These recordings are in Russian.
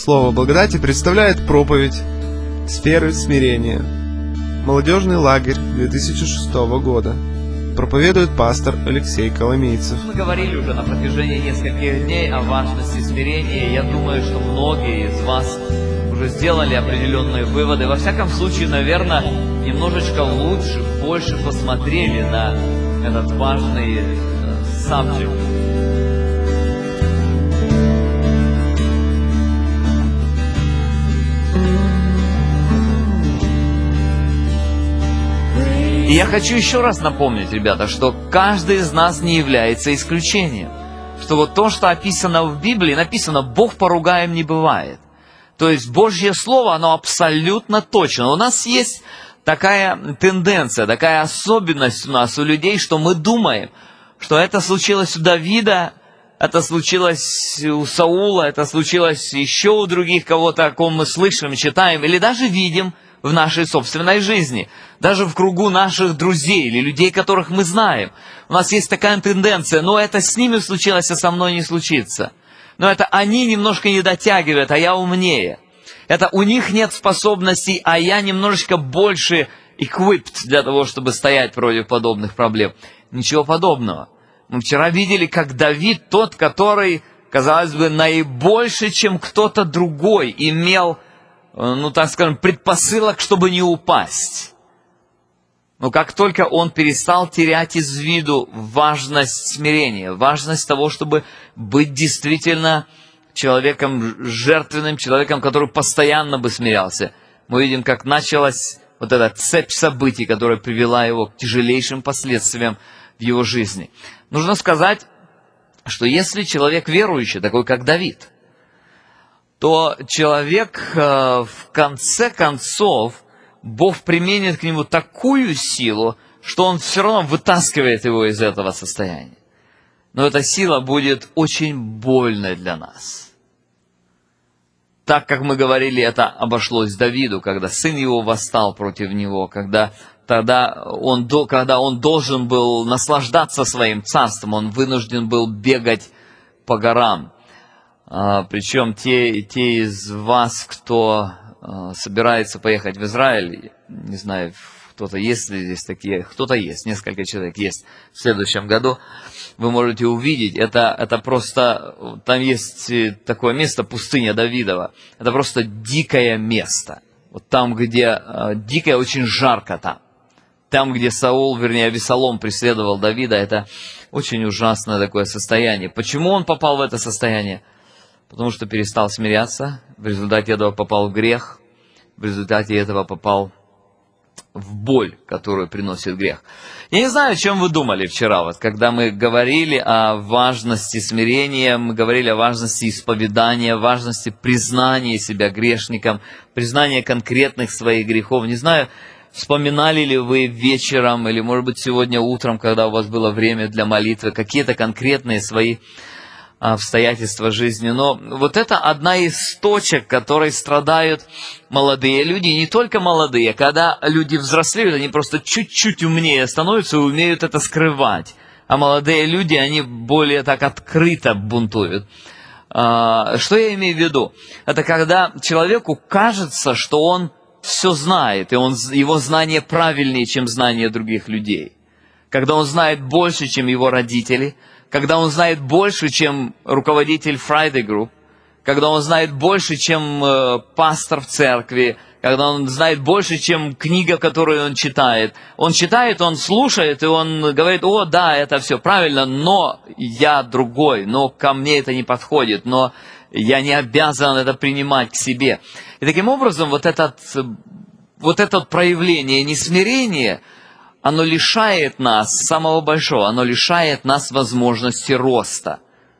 Слово благодати представляет проповедь «Сферы смирения». Молодежный лагерь 2006 года. Проповедует пастор Алексей Коломейцев. Мы говорили уже на протяжении нескольких дней о важности смирения. Я думаю, что многие из вас уже сделали определенные выводы. Во всяком случае, наверное, немножечко лучше, больше посмотрели на этот важный subject. И я хочу еще раз напомнить, ребята, что каждый из нас не является исключением. Что вот то, что описано в Библии, написано «Бог поругаем не бывает». То есть Божье Слово, оно абсолютно точно. У нас есть такая тенденция, такая особенность у нас, у людей, что мы думаем, что это случилось у Давида, это случилось у Саула, это случилось еще у других кого-то, о ком мы слышим, читаем или даже видим в нашей собственной жизни, даже в кругу наших друзей или людей, которых мы знаем. У нас есть такая тенденция, но это с ними случилось, а со мной не случится. Но это они немножко не дотягивают, а я умнее. Это у них нет способностей, а я немножечко больше equipped для того, чтобы стоять против подобных проблем. Ничего подобного. Мы вчера видели, как Давид, тот, который, казалось бы, наибольше, чем кто-то другой, имел, так скажем, предпосылок, чтобы не упасть. Но как только он перестал терять из виду важность смирения, важность того, чтобы быть действительно человеком жертвенным, человеком, который постоянно бы смирялся, мы видим, как началась вот эта цепь событий, которая привела его к тяжелейшим последствиям в его жизни. Нужно сказать, что если человек верующий, такой как Давид, то человек в конце концов, Бог применит к нему такую силу, что он все равно вытаскивает его из этого состояния. Но эта сила будет очень больной для нас. Так, как мы говорили, это обошлось Давиду, когда сын его восстал против него, когда он должен был наслаждаться своим царством, он вынужден был бегать по горам. Причем те из вас, кто собирается поехать в Израиль, не знаю, кто-то есть ли здесь такие, кто-то есть, несколько человек есть в следующем году, вы можете увидеть, это просто, там есть такое место, пустыня Давидова, это просто дикое место, вот там, где дикое, очень жарко там, где Авесолом преследовал Давида, это очень ужасное такое состояние. Почему он попал в это состояние? Потому что перестал смиряться, в результате этого попал в грех, в результате этого попал в боль, которую приносит грех. Я не знаю, о чем вы думали вчера, когда мы говорили о важности смирения, мы говорили о важности исповедания, важности признания себя грешником, признания конкретных своих грехов. Не знаю, вспоминали ли вы вечером или, может быть, сегодня утром, когда у вас было время для молитвы, какие-то конкретные свои обстоятельства жизни. Но вот это одна из точек, которой страдают молодые люди, и не только молодые. Когда люди взрослеют, они просто чуть-чуть умнее становятся и умеют это скрывать. А молодые люди, они более так открыто бунтуют. Что я имею в виду? Это когда человеку кажется, что он все знает, и его знание правильнее, чем знание других людей. Когда он знает больше, чем его родители, когда он знает больше, чем руководитель Friday Group, когда он знает больше, чем пастор в церкви, когда он знает больше, чем книга, которую он читает. Он читает, он слушает, и он говорит: о, да, это все правильно, но я другой, но ко мне это не подходит, но я не обязан это принимать к себе. И таким образом, вот это проявление несмирения, оно лишает нас самого большого, оно лишает нас возможности роста,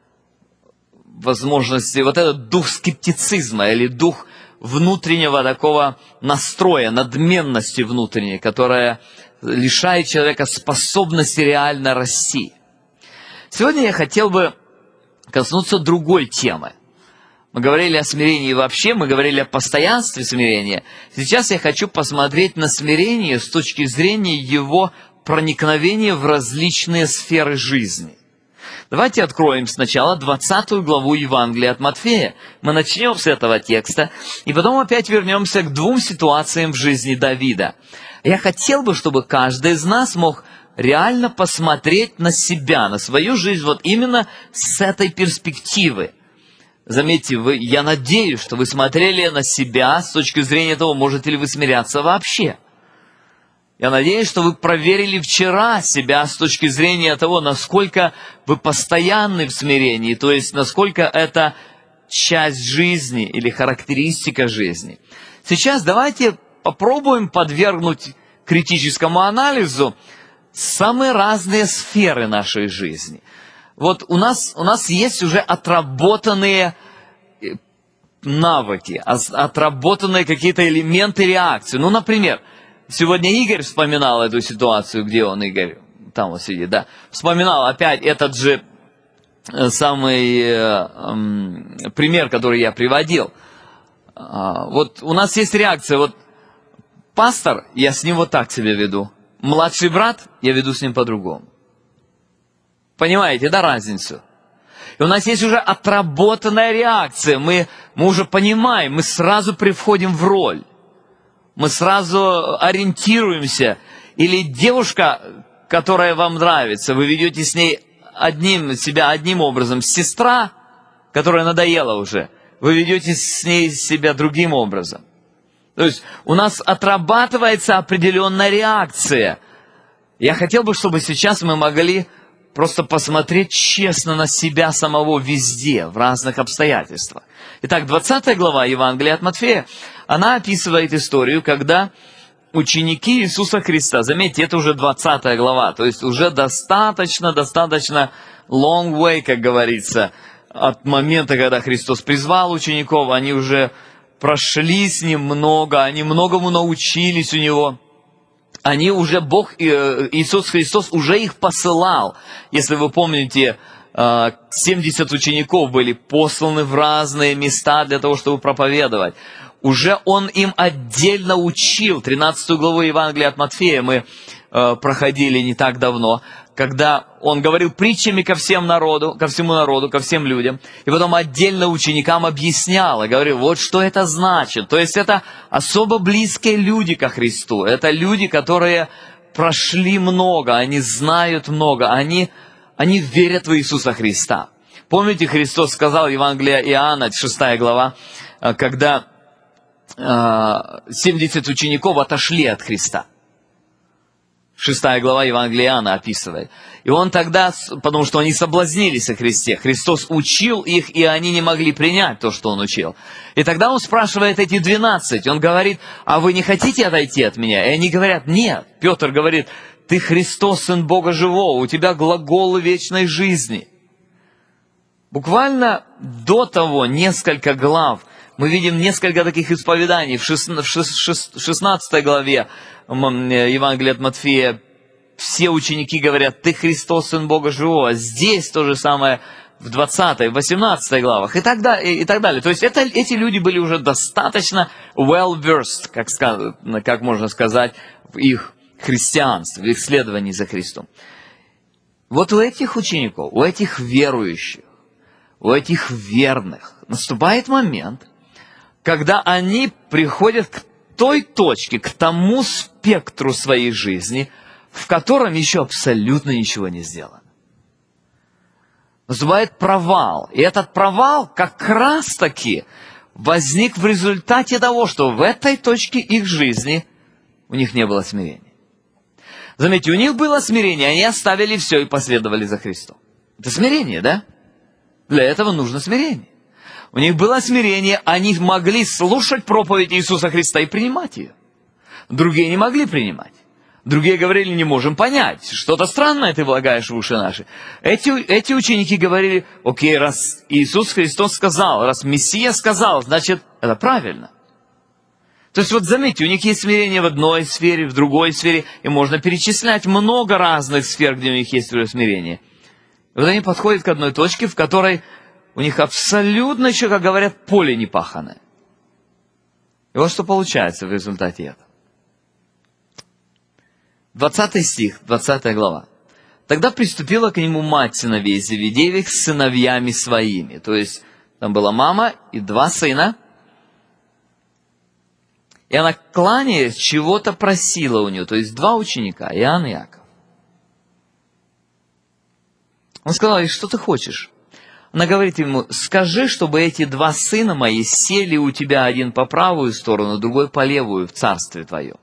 возможности, вот этот дух скептицизма или дух внутреннего такого настроя, надменности внутренней, которая лишает человека способности реально расти. Сегодня я хотел бы коснуться другой темы. Мы говорили о смирении вообще, мы говорили о постоянстве смирения. Сейчас я хочу посмотреть на смирение с точки зрения его проникновения в различные сферы жизни. Давайте откроем сначала 20 главу Евангелия от Матфея. Мы начнем с этого текста, и потом опять вернемся к двум ситуациям в жизни Давида. Я хотел бы, чтобы каждый из нас мог реально посмотреть на себя, на свою жизнь, вот именно с этой перспективы. Заметьте, я надеюсь, что вы смотрели на себя с точки зрения того, можете ли вы смиряться вообще. Я надеюсь, что вы проверили вчера себя с точки зрения того, насколько вы постоянны в смирении, то есть насколько это часть жизни или характеристика жизни. Сейчас давайте попробуем подвергнуть критическому анализу самые разные сферы нашей жизни. Вот у нас есть уже отработанные навыки, отработанные какие-то элементы реакции. Ну, например, сегодня Игорь вспоминал эту ситуацию, где он, Игорь, там вот сидит, да, вспоминал опять этот же самый пример, который я приводил. Вот у нас есть реакция, вот пастор, я с ним вот так себя веду. Младший брат, я веду с ним по-другому. Понимаете, да, разницу? И у нас есть уже отработанная реакция. Мы уже понимаем, мы сразу приходим в роль. Мы сразу ориентируемся. Или девушка, которая вам нравится, вы ведете с ней себя одним образом. Сестра, которая надоела уже, вы ведете с ней себя другим образом. То есть у нас отрабатывается определенная реакция. Я хотел бы, чтобы сейчас мы могли просто посмотреть честно на себя самого везде, в разных обстоятельствах. Итак, 20 глава Евангелия от Матфея, она описывает историю, когда ученики Иисуса Христа, заметьте, это уже 20 глава, то есть уже достаточно long way, как говорится, от момента, когда Христос призвал учеников, они уже прошли с Ним много, они многому научились у Него. Они уже, Иисус Христос уже их посылал. Если вы помните, 70 учеников были посланы в разные места для того, чтобы проповедовать. Уже Он им отдельно учил. 13 главу Евангелия от Матфея мы проходили не так давно, когда Он говорил притчами ко всему народу, ко всем людям, и потом отдельно ученикам объяснял, и говорил, вот что это значит. То есть это особо близкие люди ко Христу, это люди, которые прошли много, они знают много, они верят в Иисуса Христа. Помните, Христос сказал в Евангелии Иоанна, 6 глава, когда 70 учеников отошли от Христа. 6 глава Евангелия Иоанна описывает. И он тогда, потому что они соблазнились о Христе, Христос учил их, и они не могли принять то, что Он учил. И тогда Он спрашивает эти 12, Он говорит, а вы не хотите отойти от меня? И они говорят, нет. Петр говорит, ты Христос, Сын Бога Живого, у тебя глаголы вечной жизни. Буквально до того, несколько глав, мы видим несколько таких исповеданий. В 16 главе Евангелия от Матфея все ученики говорят, ты Христос, Сын Бога Живого. Здесь то же самое в 20, 18 главах и так далее. То есть эти люди были уже достаточно well-versed, как можно сказать, в их христианстве, в их следовании за Христом. Вот у этих учеников, у этих верующих, у этих верных наступает момент, когда они приходят к той точке, к тому спектру своей жизни, в котором еще абсолютно ничего не сделано. Наступает провал. И этот провал как раз-таки возник в результате того, что в этой точке их жизни у них не было смирения. Заметьте, у них было смирение, они оставили все и последовали за Христом. Это смирение, да? Для этого нужно смирение. У них было смирение, они могли слушать проповедь Иисуса Христа и принимать ее. Другие не могли принимать. Другие говорили, не можем понять, что-то странное ты влагаешь в уши наши. Эти ученики говорили, окей, раз Иисус Христос сказал, раз Мессия сказал, значит, это правильно. То есть вот заметьте, у них есть смирение в одной сфере, в другой сфере, и можно перечислять много разных сфер, где у них есть уже смирение. И вот они подходят к одной точке, в которой у них абсолютно еще, как говорят, поле не паханое. И вот что получается в результате этого. 20 стих, 20 глава. Тогда приступила к нему мать сыновей Зеведеевых с сыновьями своими. То есть там была мама и 2 сына. И она, кланяясь, чего-то просила у нее. То есть 2 ученика, Иоанн и Иаков. Он сказал ей: что ты хочешь? Она говорит ему: скажи, чтобы эти 2 сына мои сели у тебя, один по правую сторону, другой по левую в царстве твоем.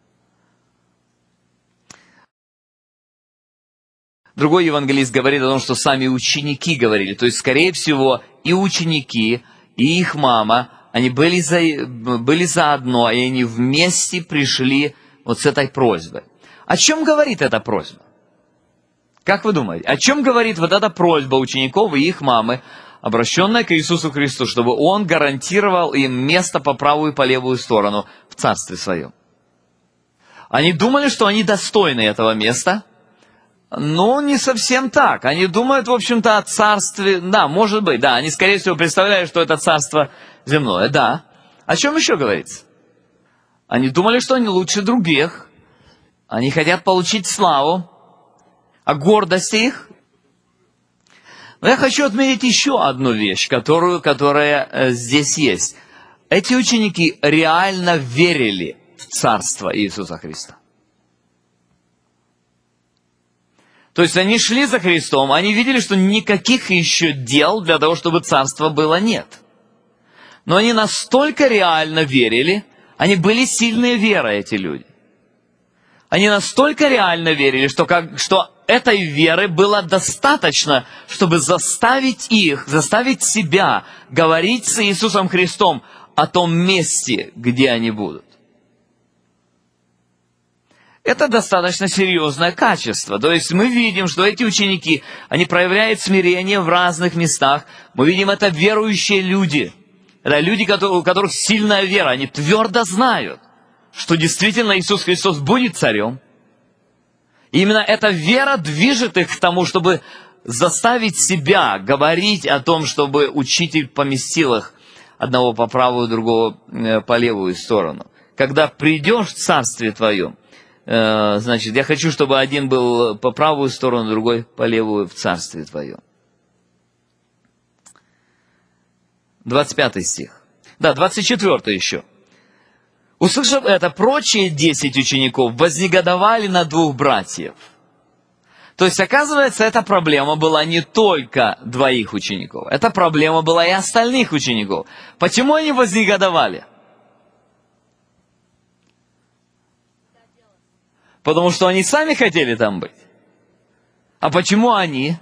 Другой евангелист говорит о том, что сами ученики говорили. То есть, скорее всего, и ученики, и их мама, они были заодно, и они вместе пришли вот с этой просьбой. О чем говорит эта просьба? Как вы думаете, о чем говорит вот эта просьба учеников и их мамы, обращенная к Иисусу Христу, чтобы Он гарантировал им место по правую и по левую сторону в Царстве Своем? Они думали, что они достойны этого места, но не совсем так. Они думают, в общем-то, о Царстве, да, может быть, да, они, скорее всего, представляют, что это Царство земное, да. О чем еще говорится? Они думали, что они лучше других, они хотят получить славу, о гордости их. Но я хочу отметить еще одну вещь, которая здесь есть. Эти ученики реально верили в Царство Иисуса Христа. То есть они шли за Христом, они видели, что никаких еще дел для того, чтобы Царство было, нет. Но они настолько реально верили, они были сильные верой, эти люди. Они настолько реально верили, что этой веры было достаточно, чтобы заставить себя говорить с Иисусом Христом о том месте, где они будут. Это достаточно серьезное качество. То есть мы видим, что эти ученики, они проявляют смирение в разных местах. Мы видим, это верующие люди. Это люди, у которых сильная вера. Они твердо знают, что действительно Иисус Христос будет царем. И именно эта вера движет их к тому, чтобы заставить себя говорить о том, чтобы учитель поместил их одного по правую, другого по левую сторону. Когда придешь в Царствие Твоем, значит, я хочу, чтобы один был по правую сторону, другой по левую в Царстве Твоем. 25 стих. Да, 24 еще. Услышав это, прочие 10 учеников вознегодовали на 2 братьев. То есть, оказывается, эта проблема была не только 2 учеников. Эта проблема была и остальных учеников. Почему они вознегодовали? Потому что они сами хотели там быть. А почему они?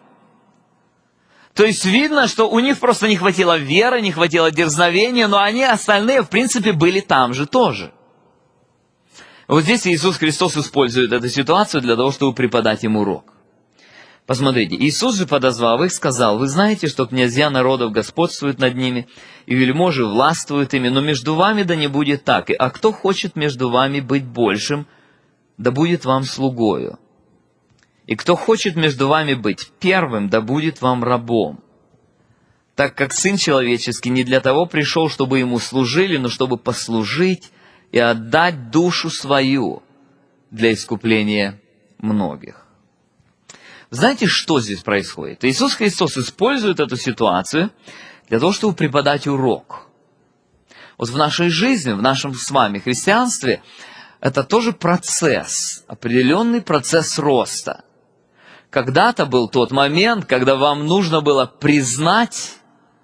То есть видно, что у них просто не хватило веры, не хватило дерзновения, но они остальные, в принципе, были там же тоже. Вот здесь Иисус Христос использует эту ситуацию для того, чтобы преподать им урок. Посмотрите, Иисус же, подозвав их, сказал: «Вы знаете, что князья народов господствуют над ними, и вельможи властвуют ими, но между вами да не будет так. А кто хочет между вами быть большим, да будет вам слугою. И кто хочет между вами быть первым, да будет вам рабом. Так как Сын Человеческий не для того пришел, чтобы Ему служили, но чтобы послужить и отдать душу свою для искупления многих». Знаете, что здесь происходит? Иисус Христос использует эту ситуацию для того, чтобы преподать урок. Вот в нашей жизни, в нашем с вами христианстве, это тоже процесс, определенный процесс роста. Когда-то был тот момент, когда вам нужно было признать,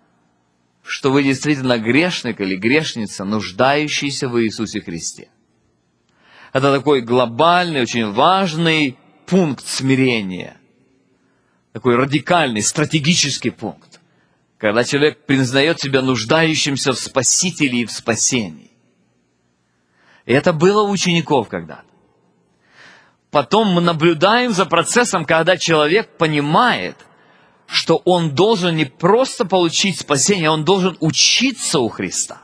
что вы действительно грешник или грешница, нуждающийся в Иисусе Христе. Это такой глобальный, очень важный пункт смирения. Такой радикальный, стратегический пункт. Когда человек признает себя нуждающимся в Спасителе и в спасении. И это было у учеников когда-то. Потом мы наблюдаем за процессом, когда человек понимает, что он должен не просто получить спасение, он должен учиться у Христа.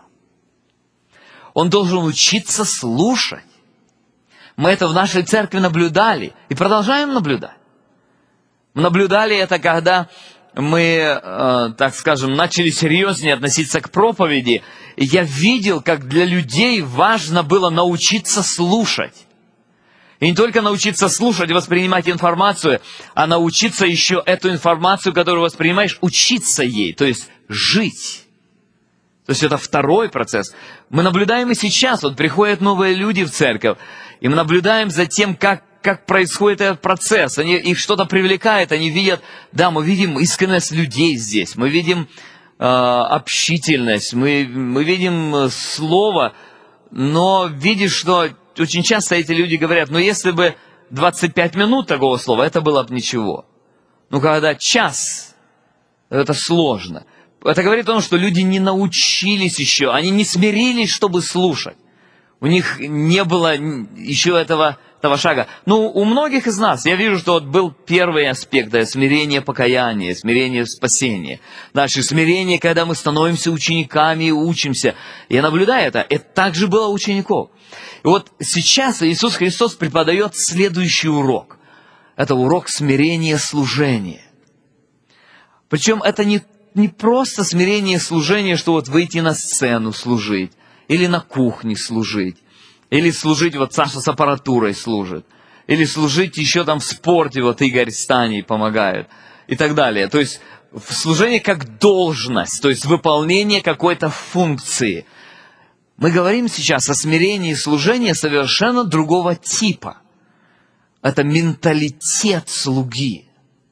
Он должен учиться слушать. Мы это в нашей церкви наблюдали и продолжаем наблюдать. Мы наблюдали это, когда мы, так скажем, начали серьезнее относиться к проповеди. И я видел, как для людей важно было научиться слушать. И не только научиться слушать и воспринимать информацию, а научиться еще эту информацию, которую воспринимаешь, учиться ей, то есть жить. То есть это второй процесс. Мы наблюдаем и сейчас, вот приходят новые люди в церковь, и мы наблюдаем за тем, как происходит этот процесс. Их что-то привлекает, они видят, да, мы видим искренность людей здесь, мы видим общительность, мы видим слово, но видишь, что очень часто эти люди говорят, ну если бы 25 минут такого слова, это было бы ничего. Но когда час, это сложно. Это говорит о том, что люди не научились еще, они не смирились, чтобы слушать. У них не было еще этого шага. Ну, у многих из нас, я вижу, что вот был первый аспект, да, смирение покаяния, смирение спасения. Дальше смирение, когда мы становимся учениками и учимся. Я наблюдаю это также было у учеников. И вот сейчас Иисус Христос преподает следующий урок. Это урок смирения служения. Причем это не просто смирение служения, что вот выйти на сцену служить, или на кухне служить, или служить, вот Саша с аппаратурой служит, или служить еще там в спорте, вот Игорь с Таней помогают, и так далее. То есть служение как должность, то есть выполнение какой-то функции. Мы говорим сейчас о смирении служения совершенно другого типа. Это менталитет слуги.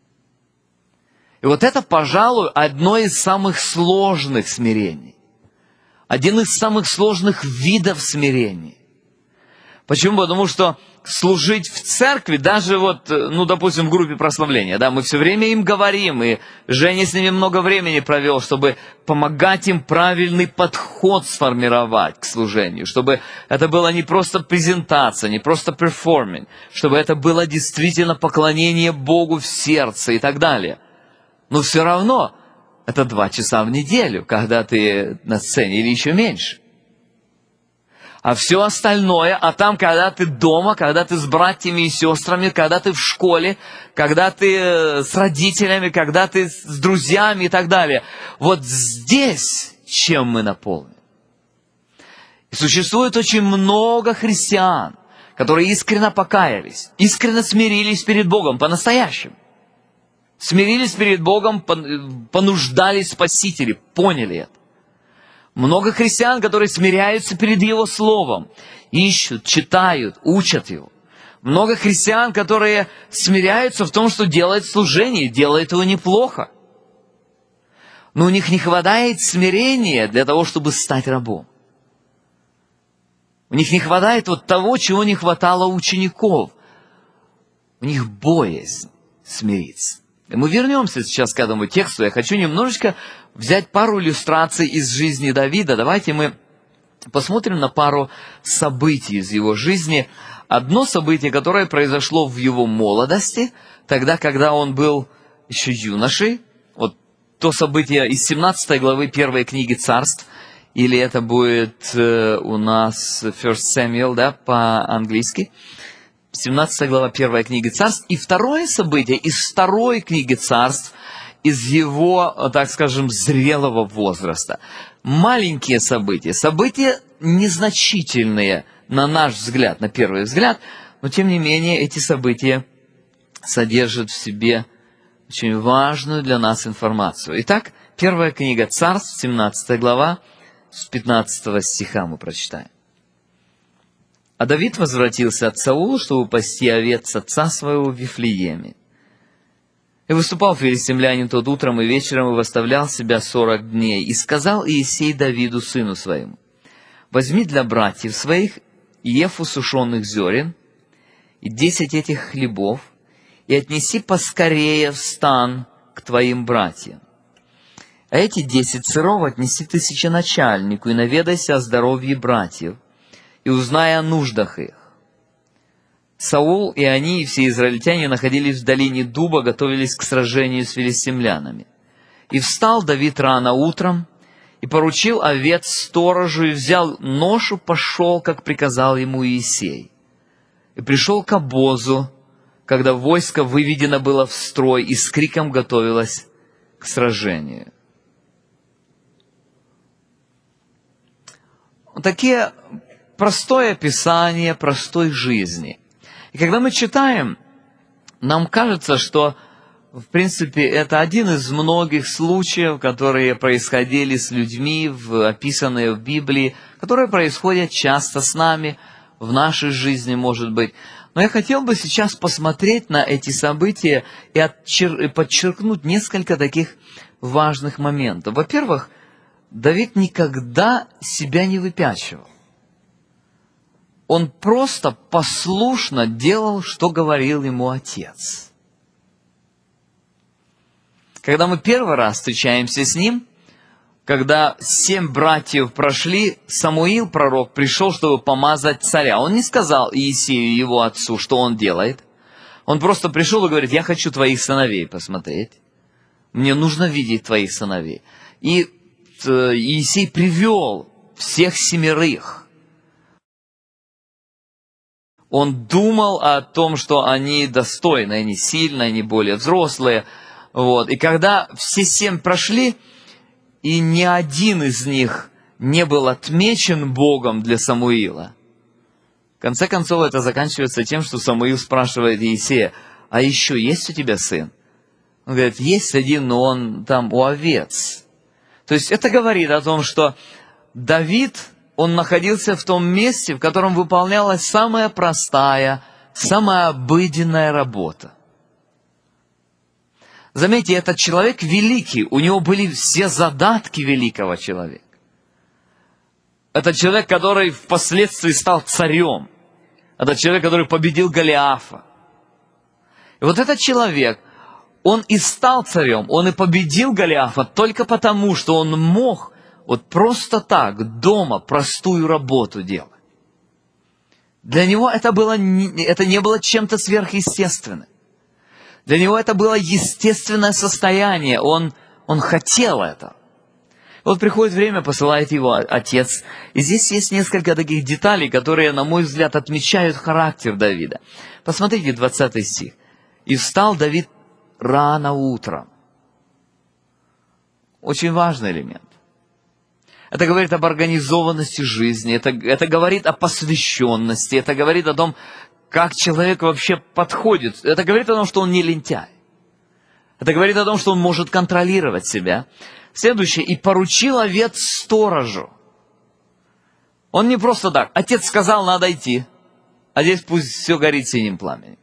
И вот это, пожалуй, одно из самых сложных смирений. Один из самых сложных видов смирения. Почему? Потому что служить в церкви, даже вот, ну, допустим, в группе прославления, да, мы все время им говорим, и Женя с ними много времени провел, чтобы помогать им правильный подход сформировать к служению, чтобы это была не просто презентация, не просто перформинг, чтобы это было действительно поклонение Богу в сердце и так далее. Но все равно это 2 часа в неделю, когда ты на сцене, или еще меньше. А все остальное, а там, когда ты дома, когда ты с братьями и сестрами, когда ты в школе, когда ты с родителями, когда ты с друзьями и так далее. Вот здесь чем мы наполнены. И существует очень много христиан, которые искренне покаялись, искренне смирились перед Богом по-настоящему. Смирились перед Богом, понуждались Спасителя, поняли это. Много христиан, которые смиряются перед Его Словом, ищут, читают, учат Его. Много христиан, которые смиряются в том, что делают служение, делают его неплохо. Но у них не хватает смирения для того, чтобы стать рабом. У них не хватает вот того, чего не хватало учеников. У них боязнь смириться. И мы вернемся сейчас к этому тексту. Я хочу немножечко взять пару иллюстраций из жизни Давида. Давайте мы посмотрим на пару событий из его жизни. Одно событие, которое произошло в его молодости, тогда, когда он был еще юношей. Вот то событие из 17 главы 1 книги Царств, или это будет у нас First Samuel, да, по-английски. 17 глава 1 книги Царств. И второе событие из 2 книги Царств, из его, так скажем, зрелого возраста. Маленькие события незначительные, на наш взгляд, на первый взгляд, но тем не менее эти события содержат в себе очень важную для нас информацию. Итак, 1 книга Царств, 17 глава, с 15 стиха мы прочитаем. «А Давид возвратился от Саула, чтобы пасти овец отца своего в Вифлееме. И выступал филистимлянин тот утром и вечером, и восставлял себя 40 дней. И сказал Иисей Давиду, сыну своему: возьми для братьев своих ефу сушеных зерен и 10 этих хлебов, и отнеси поскорее в стан к твоим братьям. А эти 10 сыров отнеси тысяченачальнику, и наведайся о здоровье братьев, и узнай о нуждах их. Саул и они, и все израильтяне находились в долине дуба, готовились к сражению с филистимлянами. И встал Давид рано утром, и поручил овец сторожу, и взял ношу, пошел, как приказал ему Иисей. И пришел к обозу, когда войско выведено было в строй, и с криком готовилось к сражению». Такие простое описание простой жизни. И когда мы читаем, нам кажется, что, в принципе, это один из многих случаев, которые происходили с людьми, описанные в Библии, которые происходят часто с нами, в нашей жизни, может быть. Но я хотел бы сейчас посмотреть на эти события и подчеркнуть несколько таких важных моментов. Во-первых, Давид никогда себя не выпячивал. Он просто послушно делал, что говорил ему отец. Когда мы первый раз встречаемся с ним, когда 7 братьев прошли, Самуил, пророк, пришел, чтобы помазать царя. Он не сказал Иисею, его отцу, что он делает. Он просто пришел и говорит: я хочу твоих сыновей посмотреть. Мне нужно видеть твоих сыновей. И Иисей привел всех 7. Он думал о том, что они достойны, они сильные, они более взрослые. Вот. И когда все 7 прошли, и ни один из них не был отмечен Богом для Самуила, в конце концов это заканчивается тем, что Самуил спрашивает Иисея: а еще есть у тебя сын? Он говорит: есть один, но он там у овец. То есть это говорит о том, что Давид, он находился в том месте, в котором выполнялась самая простая, самая обыденная работа. Заметьте, этот человек великий, у него были все задатки великого человека. Это человек, который впоследствии стал царем. Это человек, который победил Голиафа. И вот этот человек, он и стал царем, он и победил Голиафа только потому, что он мог вот просто так дома простую работу делать. Для него это не было чем-то сверхъестественным. Для него это было естественное состояние, он хотел это. Вот приходит время, посылает его отец, и здесь есть несколько таких деталей, которые, на мой взгляд, отмечают характер Давида. Посмотрите 20 стих. «И встал Давид рано утром». Очень важный элемент. Это говорит об организованности жизни, это говорит о посвященности, это говорит о том, как человек вообще подходит. Это говорит о том, что он не лентяй. Это говорит о том, что он может контролировать себя. Следующее. «И поручил овец сторожу». Он не просто так. Отец сказал, надо идти. А здесь пусть все горит синим пламенем.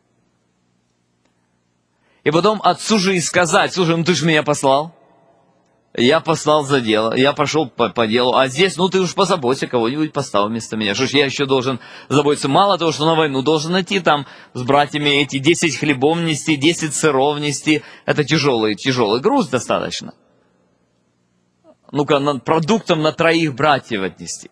И потом отцу же и сказать: слушай, ну ты же меня послал. Я послал за дело, я пошел по делу, а здесь, ну ты уж позаботься, кого-нибудь поставь вместо меня. Что ж, я еще должен заботиться, мало того, что на войну должен идти, там с братьями эти 10 хлебов нести, 10 сыров нести. Это тяжелый груз достаточно. Ну-ка, продуктом на 3 братьев отнести.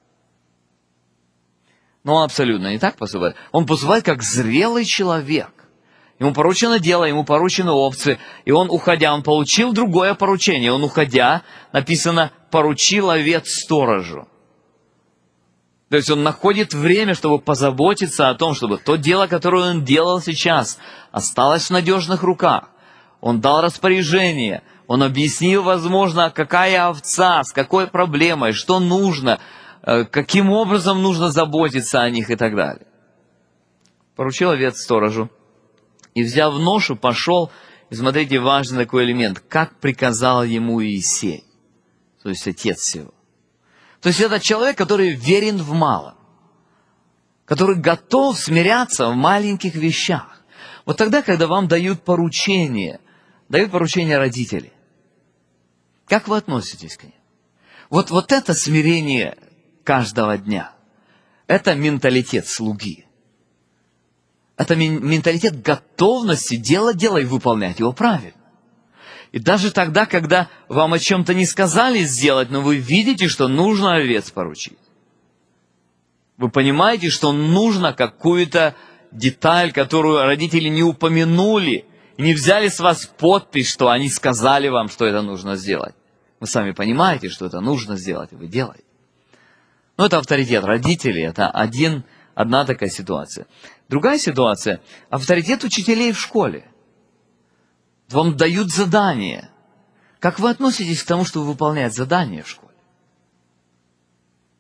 Но он абсолютно не так поступает. Он поступает как зрелый человек. Ему поручено дело, ему поручены овцы, и он, уходя, он получил другое поручение. Он, уходя, написано, поручил овец сторожу. То есть он находит время, чтобы позаботиться о том, чтобы то дело, которое он делал сейчас, осталось в надежных руках. Он дал распоряжение, он объяснил, возможно, какая овца, с какой проблемой, что нужно, каким образом нужно заботиться о них и так далее. Поручил овец сторожу. И, взяв ношу, пошел, и смотрите, важный такой элемент, как приказал ему Иисей, то есть отец его. То есть это человек, который верен в малом, который готов смиряться в маленьких вещах. Вот тогда, когда вам дают поручение родители, как вы относитесь к ним? Вот это смирение каждого дня, это менталитет слуги. Это менталитет готовности делать дело и выполнять его правильно. И даже тогда, когда вам о чем-то не сказали сделать, но вы видите, что нужно овец поручить. Вы понимаете, что нужно какую-то деталь, которую родители не упомянули, и не взяли с вас подпись, что они сказали вам, что это нужно сделать. Вы сами понимаете, что это нужно сделать, и вы делаете. Но это авторитет родителей, это одна такая ситуация. Другая ситуация – авторитет учителей в школе. Вам дают задание. Как вы относитесь к тому, чтобы выполнять задание в школе?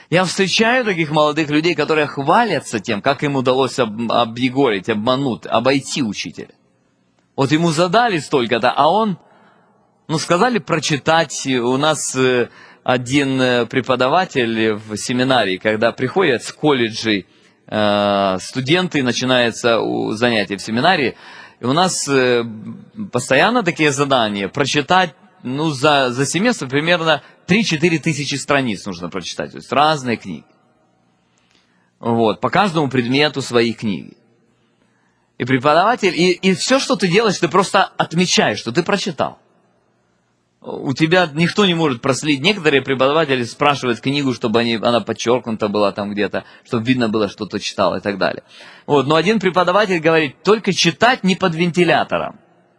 Я встречаю таких молодых людей, которые хвалятся тем, как им удалось объегорить, обмануть, обойти учителя. Вот ему задали столько-то, а он, сказали прочитать. У нас один преподаватель в семинарии, когда приходят с колледжей студенты, начинается занятие в семинарии, и у нас постоянно такие задания, прочитать, за семестр примерно 3-4 тысячи страниц нужно прочитать, то есть разные книги. Вот, по каждому предмету свои книги. И преподаватель, и все, что ты делаешь, ты просто отмечаешь, что ты прочитал. У тебя никто не может проследить. Некоторые преподаватели спрашивают книгу, чтобы она подчеркнута была там где-то, чтобы видно было, что ты читал и так далее. Вот. Но один преподаватель говорит, только читать не под вентилятором.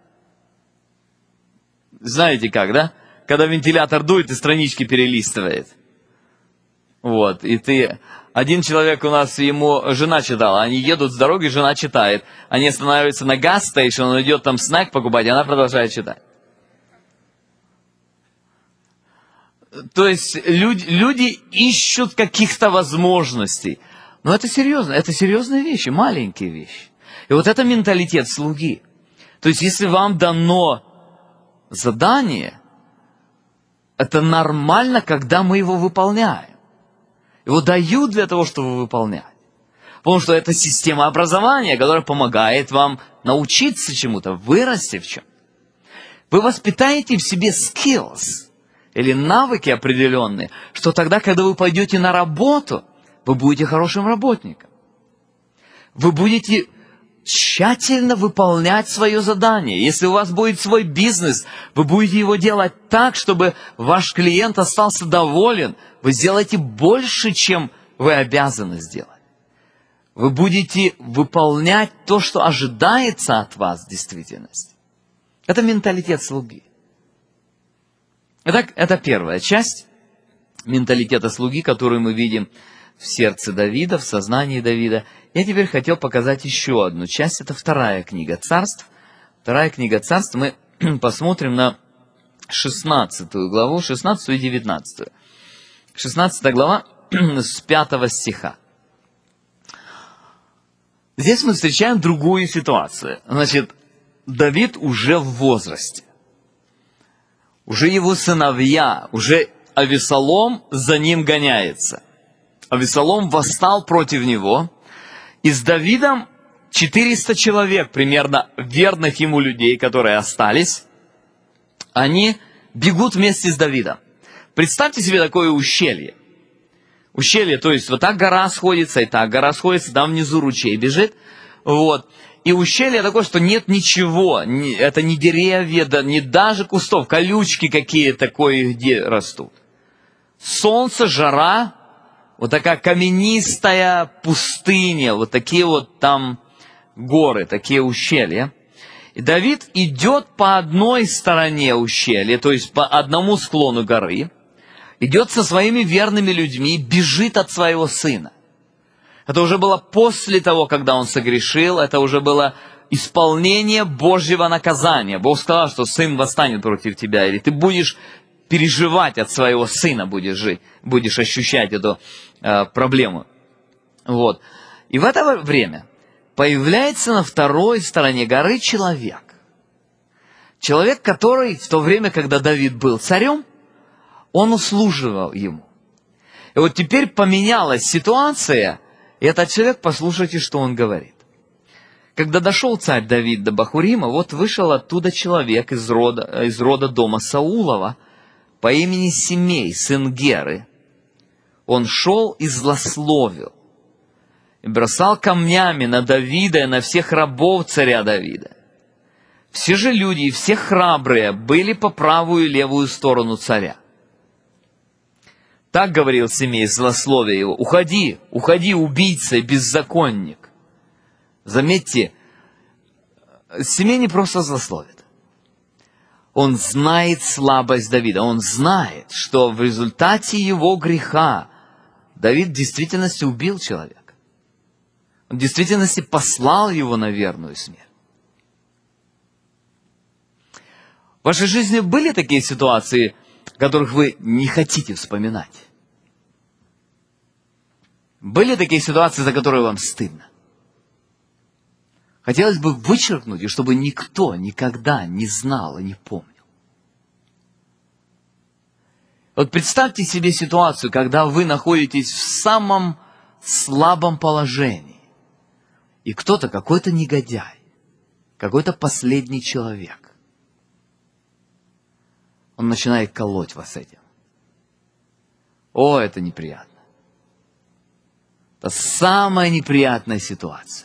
Знаете как, да? Когда вентилятор дует и странички перелистывает. Вот. И ты... Один человек у нас, ему жена читала. Они едут с дороги, жена читает. Они останавливаются на газ-стейшн, он идет там снэк покупать, и она продолжает читать. То есть люди ищут каких-то возможностей. Но это серьезно, это серьезные вещи, маленькие вещи. И вот это менталитет слуги. То есть если вам дано задание, это нормально, когда мы его выполняем. Его дают для того, чтобы выполнять. Потому что это система образования, которая помогает вам научиться чему-то, вырасти в чем-то. Вы воспитаете в себе skills, или навыки определенные, что тогда, когда вы пойдете на работу, вы будете хорошим работником. Вы будете тщательно выполнять свое задание. Если у вас будет свой бизнес, вы будете его делать так, чтобы ваш клиент остался доволен. Вы сделаете больше, чем вы обязаны сделать. Вы будете выполнять то, что ожидается от вас в действительности. Это менталитет слуги. Итак, это первая часть менталитета слуги, которую мы видим в сердце Давида, в сознании Давида. Я теперь хотел показать еще одну часть. Это вторая книга Царств. Вторая книга Царств. Мы посмотрим на 16 главу, 16 и 19. 16 глава с 5 стиха. Здесь мы встречаем другую ситуацию. Значит, Давид уже в возрасте. Уже его сыновья, уже Авесолом за ним гоняется. Авесолом восстал против него, и с Давидом 400 человек, примерно верных ему людей, которые остались, они бегут вместе с Давидом. Представьте себе такое ущелье. Ущелье, то есть вот так гора сходится, и так гора сходится, там внизу ручей бежит. Вот. И ущелье такое, что нет ничего, это не деревья, да, не даже кустов, колючки какие-то кое-где растут. Солнце, жара, вот такая каменистая пустыня, вот такие вот там горы, такие ущелья. И Давид идет по одной стороне ущелья, то есть по одному склону горы, идет со своими верными людьми, бежит от своего сына. Это уже было после того, когда он согрешил, это уже было исполнение Божьего наказания. Бог сказал, что сын восстанет против тебя, или ты будешь переживать от своего сына, будешь жить, будешь ощущать эту проблему. Вот. И в это время появляется на второй стороне горы человек. Человек, который в то время, когда Давид был царем, он услуживал ему. И вот теперь поменялась ситуация, и этот человек, послушайте, что он говорит. Когда дошел царь Давид до Бахурима, вот вышел оттуда человек из рода дома Саулова по имени Семей, сын Геры. Он шел и злословил, и бросал камнями на Давида и на всех рабов царя Давида. Все же люди и все храбрые были по правую и левую сторону царя. Так говорил Семей, злословие его: «Уходи, уходи, убийца и беззаконник». Заметьте, Семей не просто злословит. Он знает слабость Давида. Он знает, что в результате его греха Давид в действительности убил человека. Он в действительности послал его на верную смерть. В вашей жизни были такие ситуации, которых вы не хотите вспоминать? Были такие ситуации, за которые вам стыдно? Хотелось бы вычеркнуть, и чтобы никто никогда не знал и не помнил. Вот представьте себе ситуацию, когда вы находитесь в самом слабом положении, и кто-то, какой-то негодяй, какой-то последний человек, он начинает колоть вас этим. О, это неприятно. Это самая неприятная ситуация.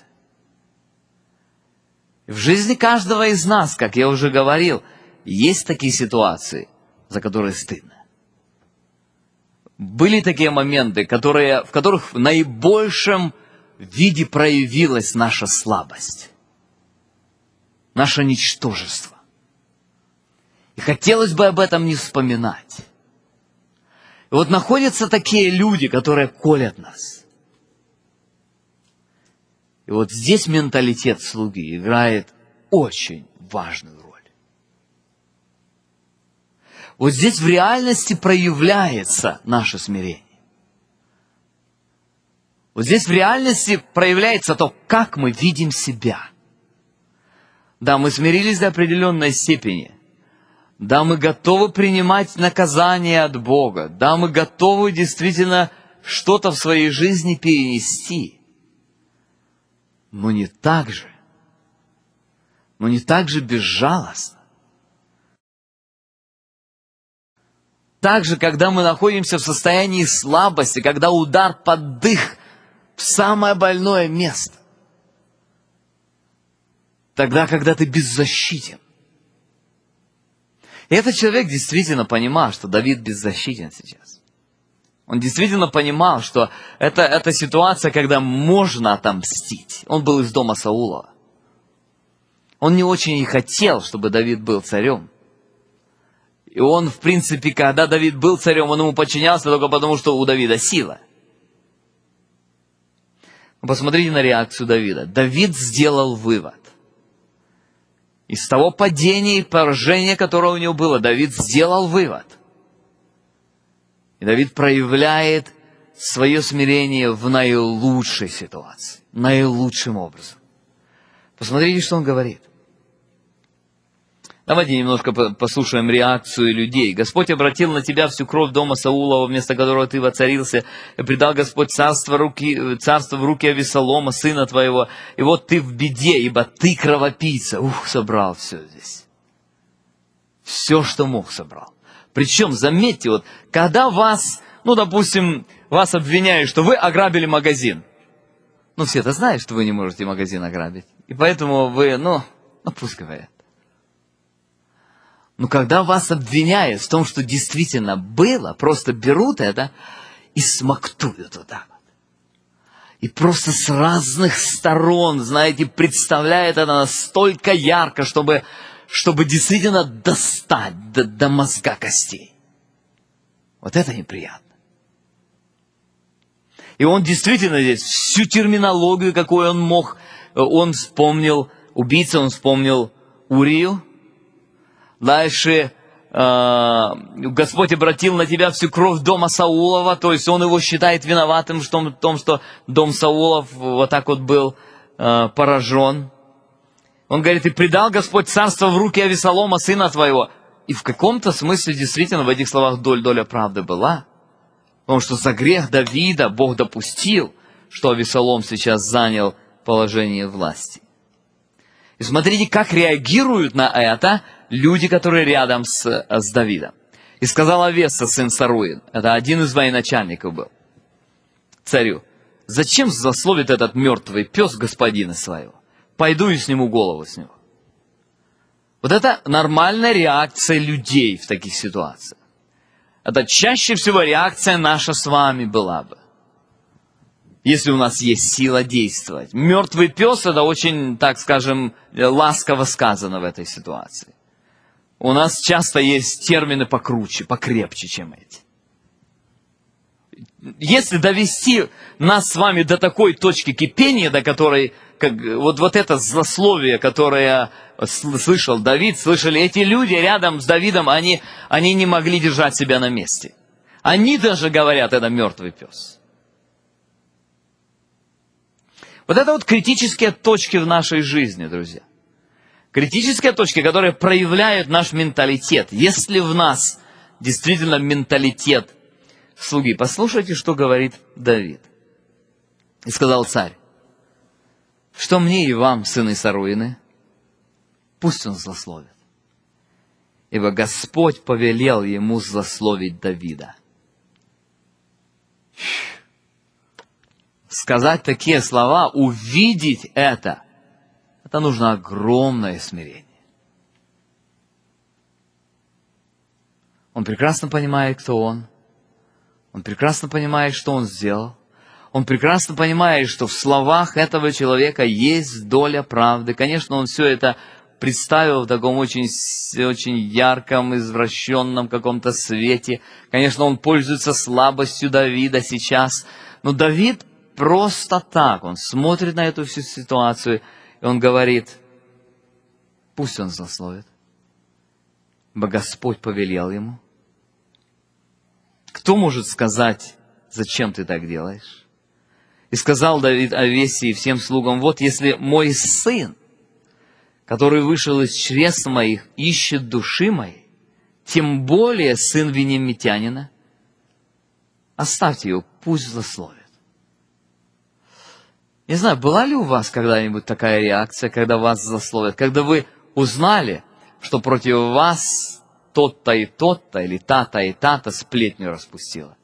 В жизни каждого из нас, как я уже говорил, есть такие ситуации, за которые стыдно. Были такие моменты, в которых в наибольшем виде проявилась наша слабость, наше ничтожество. И хотелось бы об этом не вспоминать. И вот находятся такие люди, которые колят нас. И вот здесь менталитет слуги играет очень важную роль. Вот здесь в реальности проявляется наше смирение. Вот здесь в реальности проявляется то, как мы видим себя. Да, мы смирились до определенной степени. Да, мы готовы принимать наказание от Бога. Да, мы готовы действительно что-то в своей жизни перенести. Но не так же безжалостно. Также, когда мы находимся в состоянии слабости, когда удар под дых в самое больное место. Тогда, когда ты беззащитен. И этот человек действительно понимал, что Давид беззащитен сейчас. Он действительно понимал, что это ситуация, когда можно отомстить. Он был из дома Саула. Он не очень и хотел, чтобы Давид был царем. И он, в принципе, когда Давид был царем, он ему подчинялся только потому, что у Давида сила. Посмотрите на реакцию Давида. Давид сделал вывод. Из того падения и поражения, которое у него было, Давид сделал вывод. И Давид проявляет свое смирение в наилучшей ситуации, наилучшим образом. Посмотрите, что он говорит. Давайте немножко послушаем реакцию людей. «Господь обратил на тебя всю кровь дома Саулова, вместо которого ты воцарился, и предал Господь царство в руки Авесолома, сына твоего. И вот ты в беде, ибо ты кровопийца». Собрал все здесь. Все, что мог, собрал. Причем, заметьте, вот, когда вас, допустим, вас обвиняют, что вы ограбили магазин. Все-то знают, что вы не можете магазин ограбить. И поэтому вы, пусть говорят. Но когда вас обвиняют в том, что действительно было, просто берут это и смоктуют вот так вот. И просто с разных сторон, знаете, представляют это настолько ярко, чтобы действительно достать до мозга костей. Вот это неприятно. И он действительно здесь всю терминологию, какую он мог, он вспомнил, убийца, он вспомнил Урию. Дальше Господь обратил на тебя всю кровь дома Саулова, то есть он его считает виноватым в том, что дом Саулов вот так вот был поражен. Он говорит, и предал Господь царство в руки Авесолома, сына твоего. И в каком-то смысле действительно в этих словах доля правды была. Потому что за грех Давида Бог допустил, что Авесолом сейчас занял положение власти. И смотрите, как реагируют на это люди, которые рядом с Давидом. «И сказал Авеса, сын Саруин», это один из военачальников был, царю, «зачем злословит этот мертвый пес господина своего? Пойду и сниму голову с него». Вот это нормальная реакция людей в таких ситуациях. Это чаще всего реакция наша с вами была бы. Если у нас есть сила действовать. Мертвый пес, это очень, так скажем, ласково сказано в этой ситуации. У нас часто есть термины покруче, покрепче, чем эти. Если довести нас с вами до такой точки кипения, до которой, вот это злословие, которое слышал Давид, слышали эти люди рядом с Давидом, они не могли держать себя на месте. Они даже говорят, это мертвый пес. Вот это вот критические точки в нашей жизни, друзья. Критические точки, которые проявляют наш менталитет. Если в нас действительно менталитет слуги. Послушайте, что говорит Давид. И сказал царь: что мне и вам, сыны Саруины, пусть он злословит. Ибо Господь повелел ему злословить Давида. Сказать такие слова, увидеть это нужно огромное смирение. Он прекрасно понимает, кто он. Он прекрасно понимает, что он сделал. Он прекрасно понимает, что в словах этого человека есть доля правды. Конечно, он все это представил в таком очень ярком, извращенном каком-то свете. Конечно, он пользуется слабостью Давида сейчас. Но Давид просто так, он смотрит на эту всю ситуацию, и он говорит: пусть он злословит, ибо Господь повелел ему. Кто может сказать, зачем ты так делаешь? И сказал Давид Овесии и всем слугам: вот если мой сын, который вышел из чресл моих, ищет души моей, тем более сын вениамитянина, оставьте его, пусть злословит. Не знаю, была ли у вас когда-нибудь такая реакция, когда вас злословят, когда вы узнали, что против вас тот-то и тот-то, или та-то и та-то сплетню распустила?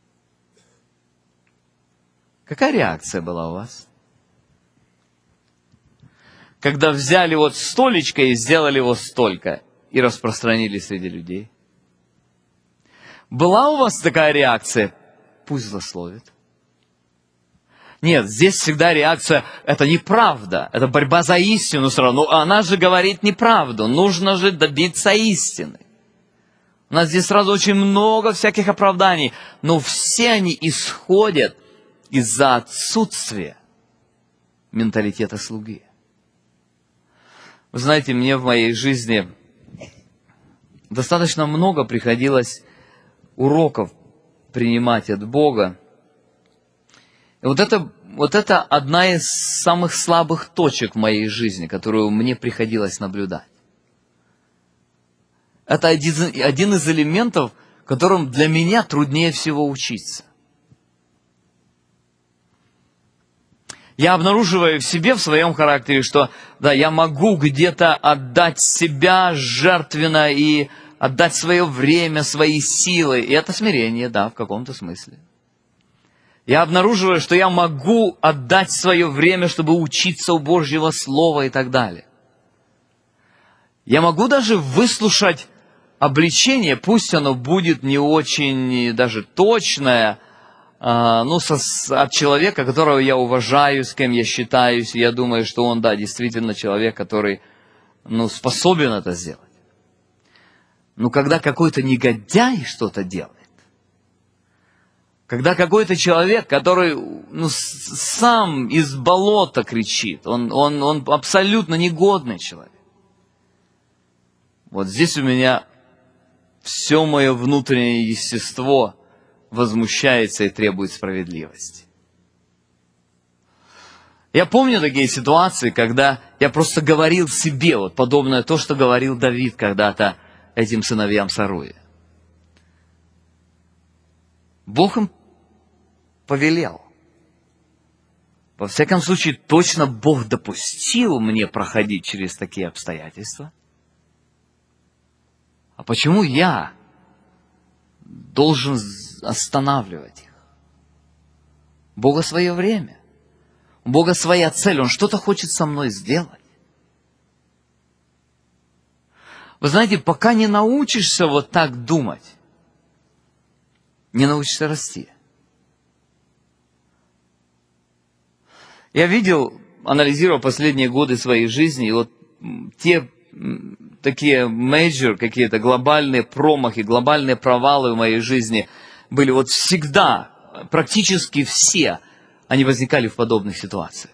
Какая реакция была у вас? Когда взяли вот столечко и сделали его столько, и распространили среди людей? Была у вас такая реакция? Пусть злословит. Нет, здесь всегда реакция: это неправда, это борьба за истину все равно. Но она же говорит неправду, нужно же добиться истины. У нас здесь сразу очень много всяких оправданий, но все они исходят из-за отсутствия менталитета слуги. Вы знаете, мне в моей жизни достаточно много приходилось уроков принимать от Бога. И вот это одна из самых слабых точек в моей жизни, которую мне приходилось наблюдать. Это один из элементов, которым для меня труднее всего учиться. Я обнаруживаю в себе, в своем характере, что да, я могу где-то отдать себя жертвенно и отдать свое время, свои силы. И это смирение, да, в каком-то смысле. Я обнаруживаю, что я могу отдать свое время, чтобы учиться у Божьего Слова и так далее. Я могу даже выслушать обличение, пусть оно будет не очень даже точное, от человека, которого я уважаю, с кем я считаюсь, и я думаю, что он, да, действительно человек, который, способен это сделать. Но когда какой-то негодяй что-то делает, когда какой-то человек, который сам из болота кричит, он абсолютно негодный человек. Вот здесь у меня все мое внутреннее естество возмущается и требует справедливости. Я помню такие ситуации, когда я просто говорил себе, вот подобное то, что говорил Давид когда-то этим сыновьям Саруи. Бог им повелел. Во всяком случае, точно Бог допустил мне проходить через такие обстоятельства. А почему я должен останавливать их? У Бога свое время. У Бога своя цель. Он что-то хочет со мной сделать. Вы знаете, пока не научишься вот так думать, не научишься расти. Я видел, анализировал последние годы своей жизни, и вот те такие major, какие-то глобальные промахи, глобальные провалы в моей жизни были вот всегда, практически все, они возникали в подобных ситуациях.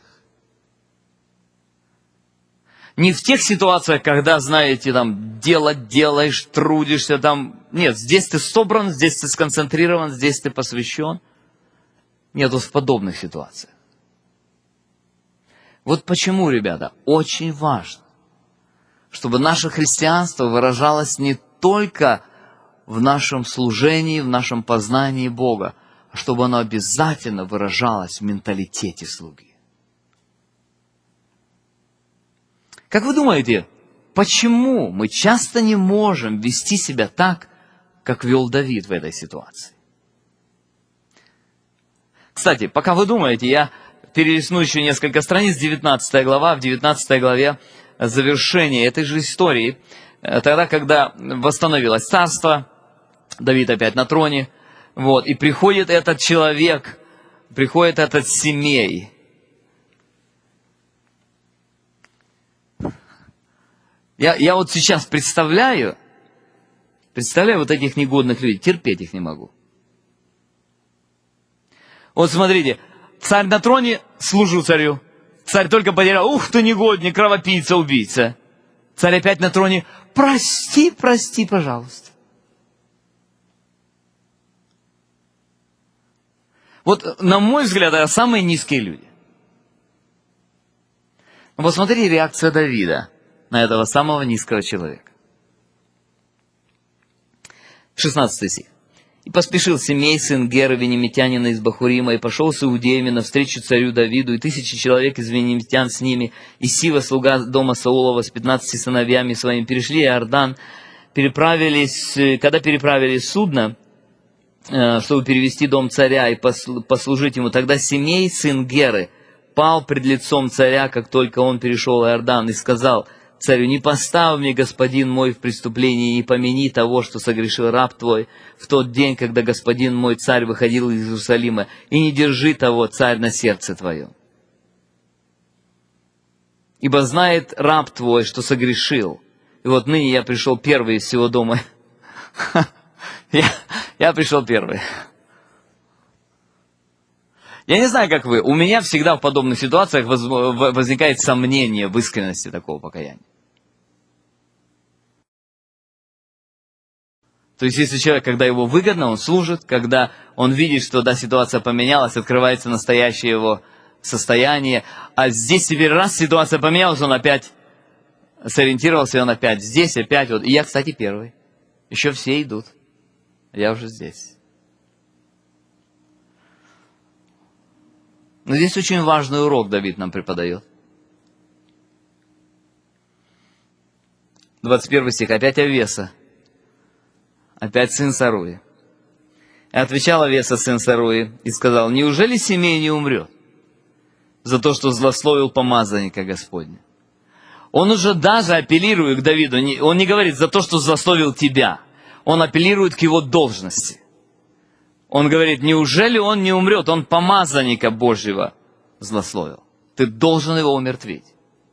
Не в тех ситуациях, когда, знаете, там, дело делаешь, трудишься, там, нет, здесь ты собран, здесь ты сконцентрирован, здесь ты посвящен. Нет, вот в подобных ситуациях. Вот почему, ребята, очень важно, чтобы наше христианство выражалось не только в нашем служении, в нашем познании Бога, а чтобы оно обязательно выражалось в менталитете слуги. Как вы думаете, почему мы часто не можем вести себя так, как вел Давид в этой ситуации? Кстати, пока вы думаете, я перелистну еще несколько страниц, 19 глава. В 19 главе завершение этой же истории. Тогда, когда восстановилось царство, Давид опять на троне, вот, и приходит этот человек, приходит этот Семей. Я вот сейчас представляю вот этих негодных людей, терпеть их не могу. Вот смотрите, царь на троне, служу царю. Царь только потерял, ух ты негодник, кровопийца, убийца. Царь опять на троне, прости, пожалуйста. Вот, на мой взгляд, это самые низкие люди. Но посмотри реакция Давида на этого самого низкого человека. 16 стих. «И поспешил Семей, сын Геры, венемитянина из Бахурима, и пошел с иудеями навстречу царю Давиду, и 1000 человек из венемитян с ними, и Сива, слуга дома Саулова, с 15 сыновьями своими, перешли Иордан, когда переправили судно, чтобы перевести дом царя и послужить ему, тогда Семей, сын Геры, пал пред лицом царя, как только он перешел Иордан, и сказал царю: не поставь мне, господин мой, в преступлении, и не помяни того, что согрешил раб твой в тот день, когда господин мой царь выходил из Иерусалима, и не держи того, царь, на сердце твоем. Ибо знает раб твой, что согрешил, и вот ныне я пришел первый из всего дома». Я пришел первый. Я не знаю, как вы, у меня всегда в подобных ситуациях возникает сомнение в искренности такого покаяния. То есть, если человек, когда его выгодно, он служит, когда он видит, что да, ситуация поменялась, открывается настоящее его состояние, а здесь теперь раз ситуация поменялась, он опять сориентировался, и он опять здесь, опять вот. И я, кстати, первый. Еще все идут. Я уже здесь. Но здесь очень важный урок Давид нам преподает. 21 стих. Опять Авеса. Опять сын Саруи. И отвечал Авеса, сын Саруи, и сказал: неужели Семей не умрет за то, что злословил помазанника Господня? Он уже даже апеллирует к Давиду. Он не говорит за то, что злословил тебя. Он апеллирует к его должности. Он говорит: неужели он не умрет? Он помазанника Божьего злословил. Ты должен его умертвить.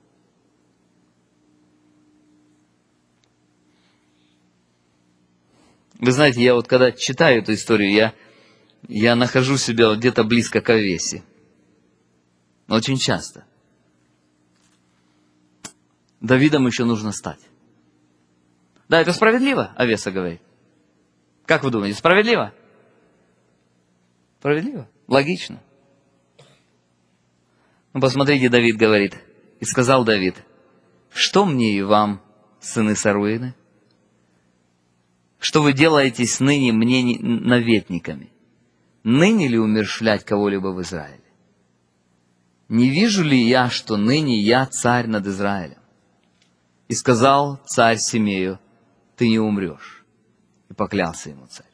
Вы знаете, я вот когда читаю эту историю, я нахожу себя где-то близко к Авесе. Очень часто. Давидом еще нужно стать. Да, это справедливо, Авеса говорит. Как вы думаете, справедливо? Справедливо? Логично. Ну, посмотрите, Давид говорит. И сказал Давид: что мне и вам, сыны Саруины? Что вы делаетесь ныне мне наветниками? Ныне ли умерщвлять кого-либо в Израиле? Не вижу ли я, что ныне я царь над Израилем? И сказал царь Семею: ты не умрешь. И поклялся ему царь.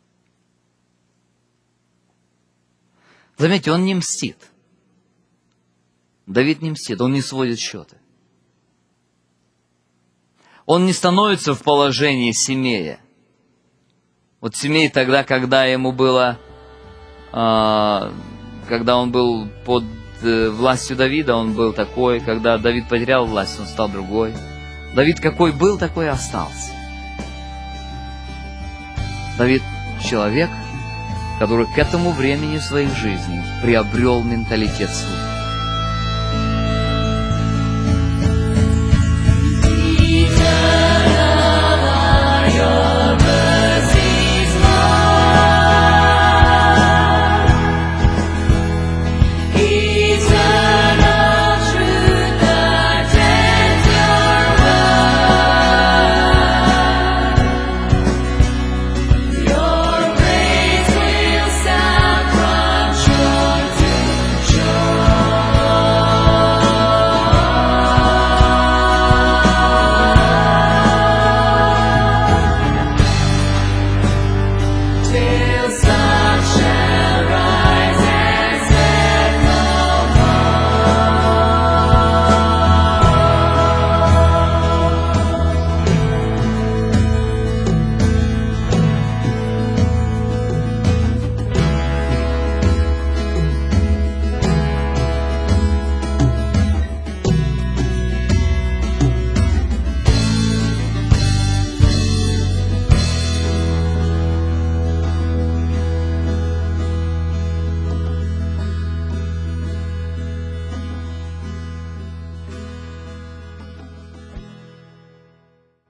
Заметьте, он не мстит. Давид не мстит, он не сводит счеты. Он не становится в положении Семея. Вот Семей тогда, когда ему было, когда он был под властью Давида, он был такой. Когда Давид потерял власть, он стал другой. Давид какой был, такой и остался. Давид человек, который к этому времени в своей жизни приобрел менталитет слуги.